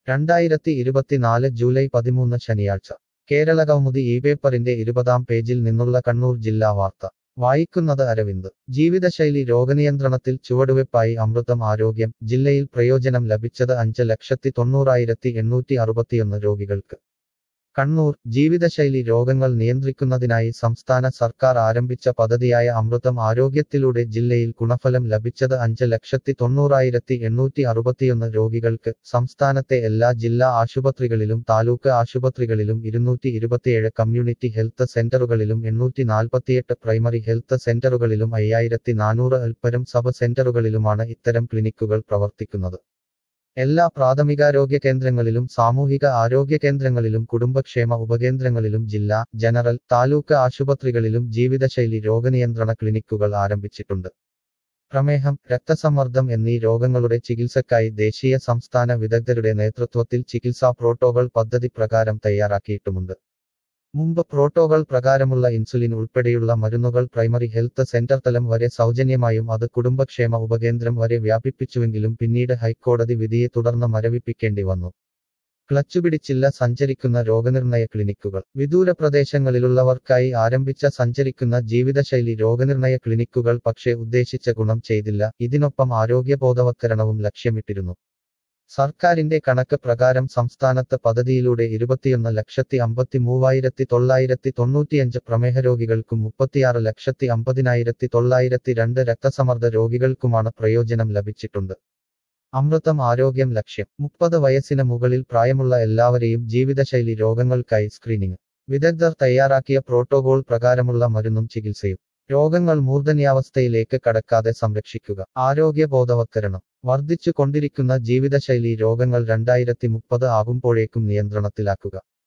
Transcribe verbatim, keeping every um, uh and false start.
രണ്ടായിരത്തി ഇരുപത്തിനാല് ജൂലൈ പതിമൂന്ന് ശനിയാഴ്ച കേരള കൗമുദി ഈ പേപ്പറിന്റെ ഇരുപതാം പേജിൽ നിന്നുള്ള കണ്ണൂർ ജില്ലാ വാർത്ത വായിക്കുന്നത് അരവിന്ദ് ജീവിതശൈലി രോഗനിയന്ത്രണത്തിൽ ചുവടുവെപ്പായി അമൃതം ആരോഗ്യം ജില്ലയിൽ പ്രയോജനം ലഭിച്ചത് അഞ്ച് ലക്ഷത്തി തൊണ്ണൂറായിരത്തി എണ്ണൂറ്റി അറുപത്തിയൊന്ന് രോഗികൾക്ക് കണ്ണൂർ ജീവിതശൈലി രോഗങ്ങൾ നിയന്ത്രിക്കുന്നതിനായി സംസ്ഥാന സർക്കാർ ആരംഭിച്ച പദ്ധതിയായ അമൃതം ആരോഗ്യത്തിലൂടെ ജില്ലയിൽ ഗുണഫലം ലഭിച്ചത് അഞ്ച് ലക്ഷത്തി തൊണ്ണൂറായിരത്തി എണ്ണൂറ്റി അറുപത്തിയൊന്ന് രോഗികൾക്ക് സംസ്ഥാനത്തെ എല്ലാ ജില്ലാ ആശുപത്രികളിലും താലൂക്ക് ആശുപത്രികളിലും ഇരുന്നൂറ്റി ഇരുപത്തിയേഴ് കമ്മ്യൂണിറ്റി ഹെൽത്ത് സെന്ററുകളിലും എണ്ണൂറ്റി നാൽപ്പത്തിയെട്ട് പ്രൈമറി ഹെൽത്ത് സെന്ററുകളിലും അയ്യായിരത്തി നാനൂറ് അൽപ്പരം സബ് സെന്ററുകളിലുമാണ് ഇത്തരം ക്ലിനിക്കുകൾ പ്രവർത്തിക്കുന്നത് എല്ലാ പ്രാഥമികാരോഗ്യ കേന്ദ്രങ്ങളിലും സാമൂഹിക ആരോഗ്യ കേന്ദ്രങ്ങളിലും കുടുംബക്ഷേമ ഉപകേന്ദ്രങ്ങളിലും ജില്ലാ ജനറൽ താലൂക്ക് ആശുപത്രികളിലും ജീവിതശൈലി രോഗനിയന്ത്രണ ക്ലിനിക്കുകൾ ആരംഭിച്ചിട്ടുണ്ട് പ്രമേഹം രക്തസമ്മർദ്ദം എന്നീ രോഗങ്ങളുടെ ചികിത്സയ്ക്കായി ദേശീയ സംസ്ഥാന വിദഗ്ധരുടെ നേതൃത്വത്തിൽ ചികിത്സാ പ്രോട്ടോകോൾ പദ്ധതി പ്രകാരം തയ്യാറാക്കിയിട്ടുമുണ്ട് മുമ്പ് പ്രോട്ടോകോൾ പ്രകാരമുള്ള ഇൻസുലിൻ ഉൾപ്പെടെയുള്ള മരുന്നുകൾ പ്രൈമറി ഹെൽത്ത് സെന്റർ തലം വരെ സൗജന്യമായും അത് കുടുംബക്ഷേമ ഉപകേന്ദ്രം വരെ വ്യാപിപ്പിച്ചുവെങ്കിലും പിന്നീട് ഹൈക്കോടതി വിധിയെ തുടർന്ന് മരവിപ്പിക്കേണ്ടി വന്നു ക്ലച്ചുപിടിച്ചില്ല സഞ്ചരിക്കുന്ന രോഗനിർണയ ക്ലിനിക്കുകൾ വിദൂര പ്രദേശങ്ങളിലുള്ളവർക്കായി ആരംഭിച്ച സഞ്ചരിക്കുന്ന ജീവിതശൈലി രോഗനിർണയ ക്ലിനിക്കുകൾ പക്ഷേ ഉദ്ദേശിച്ച ഗുണം ചെയ്തില്ല ഇതിനൊപ്പം ആരോഗ്യബോധവത്കരണവും ലക്ഷ്യമിട്ടിരുന്നു സർക്കാരിന്റെ കണക്ക് പ്രകാരം സംസ്ഥാനത്ത് പദ്ധതിയിലൂടെ ഇരുപത്തിയൊന്ന് ലക്ഷത്തി അമ്പത്തി മൂവായിരത്തി തൊള്ളായിരത്തി തൊണ്ണൂറ്റിയഞ്ച് പ്രമേഹ രോഗികൾക്കും മുപ്പത്തിയാറ് ലക്ഷത്തി അമ്പതിനായിരത്തി തൊള്ളായിരത്തി രണ്ട് രക്തസമ്മർദ്ദ രോഗികൾക്കുമാണ് പ്രയോജനം ലഭിച്ചിട്ടുണ്ട് അമൃതം ആരോഗ്യം ലക്ഷ്യം മുപ്പത് വയസ്സിന് മുകളിൽ പ്രായമുള്ള എല്ലാവരെയും ജീവിതശൈലി രോഗങ്ങൾക്കായി സ്ക്രീനിംഗ് വിദഗ്ധർ തയ്യാറാക്കിയ പ്രോട്ടോകോൾ പ്രകാരമുള്ള മരുന്നും ചികിത്സയും രോഗങ്ങൾ മൂർധന്യാവസ്ഥയിലേക്ക് കടക്കാതെ സംരക്ഷിക്കുക ആരോഗ്യ ബോധവത്കരണം വർദ്ധിച്ചു കൊണ്ടിരിക്കുന്ന ജീവിതശൈലി രോഗങ്ങൾ രണ്ടായിരത്തി മുപ്പത് ആകുമ്പോഴേക്കും നിയന്ത്രണത്തിലാക്കുക